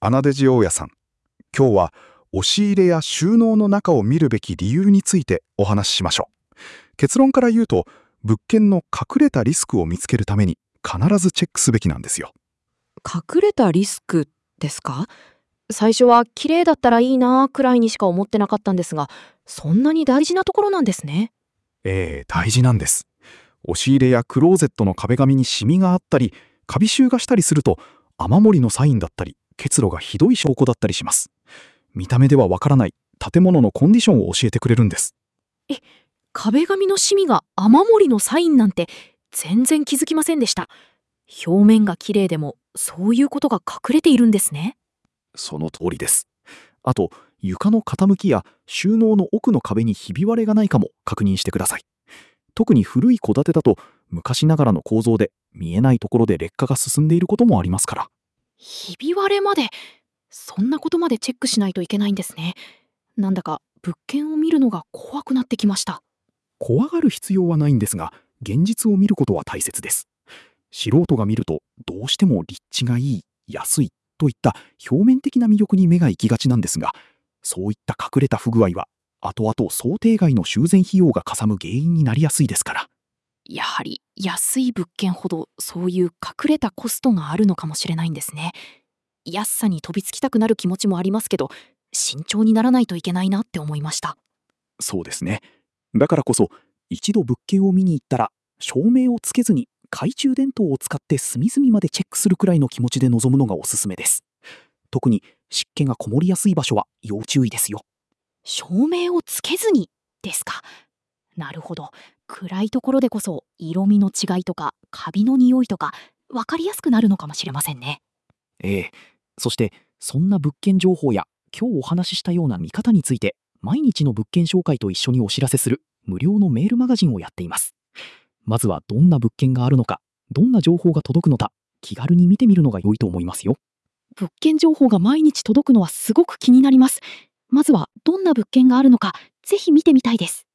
アナデジ大家さん、今日は押し入れや収納の中を見るべき理由についてお話ししましょう。結論から言うと、物件の隠れたリスクを見つけるために必ずチェックすべきなんですよ。 隠れたリスクですか？最初は綺麗だったらいいなくらいにしか思ってなかったんですが、そんなに大事なところなんですね。 大事なんです。押し入れやクローゼットの壁紙にシミがあったり、カビ臭がしたりすると、雨漏りのサインだったり、結露がひどい証拠だったりします。見た目ではわからない建物のコンディションを教えてくれるんです。 壁紙のシミが雨漏りのサインなんて全然気づきませんでした。表面が綺麗でもそういうことが隠れているんですね。 その通りです。あと、床の傾きや収納の奥の壁にひび割れがないかも確認してください。特に古い戸建てだと、昔ながらの構造で見えないところで劣化が進んでいることもありますから。 ひび割れまで、そんなことまでチェックしないといけないんですね。なんだか物件を見るのが怖くなってきました。 怖がる必要はないんですが、現実を見ることは大切です。素人が見ると、どうしても立地がいい、安いといった表面的な魅力に目が行きがちなんですが、そういった隠れた不具合は後々想定外の修繕費用がかさむ原因になりやすいですから。 やはり安い物件ほどそういう隠れたコストがあるのかもしれないんですね。安さに飛びつきたくなる気持ちもありますけど、慎重にならないといけないなって思いました。 そうですね。だからこそ、一度物件を見に行ったら、照明をつけずに懐中電灯を使って隅々までチェックするくらいの気持ちで臨むのがおすすめです。特に湿気がこもりやすい場所は要注意ですよ。 照明をつけずにですか？なるほど。暗いところでこそ色味の違いとかカビの匂いとか分かりやすくなるのかもしれませんね。 ええ。そして、そんな物件情報や今日お話ししたような見方について、毎日の物件紹介と一緒にお知らせする無料のメールマガジンをやっています。まずはどんな物件があるのか、どんな情報が届くのか、気軽に見てみるのが良いと思いますよ。 物件情報が毎日届くのはすごく気になります。まずはどんな物件があるのか、ぜひ見てみたいです。